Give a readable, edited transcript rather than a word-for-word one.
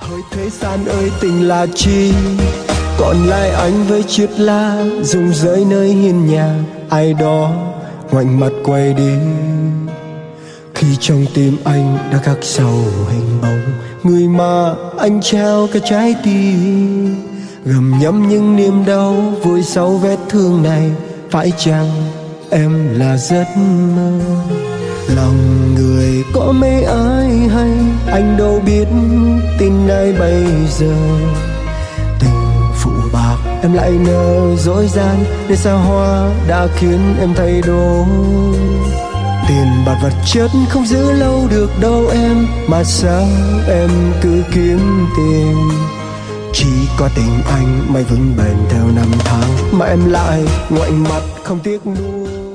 Hỡi thế gian ơi tình là chi, còn lại anh với chiếc lá rụng rơi nơi hiên nhà. Ai đó ngoảnh mặt quay đi, khi trong tim anh đã khắc sâu hình bóng người mà anh trao cả trái tim. Gầm nhấm những niềm đau vùi sau vết thương này, phải chăng em là giấc mơ? Lòng người có mấy ai hay, anh đâu biết tin ai bây giờ. Tình phụ bạc em lại nỡ dối gian, để xa hoa đã khiến em thay đổi. Tiền bạc vật chất không giữ lâu được đâu em, mà sao em cứ kiếm tiền? Chỉ có tình anh mãi vững bền theo năm tháng, mà em lại ngoảnh mặt không tiếc nuối.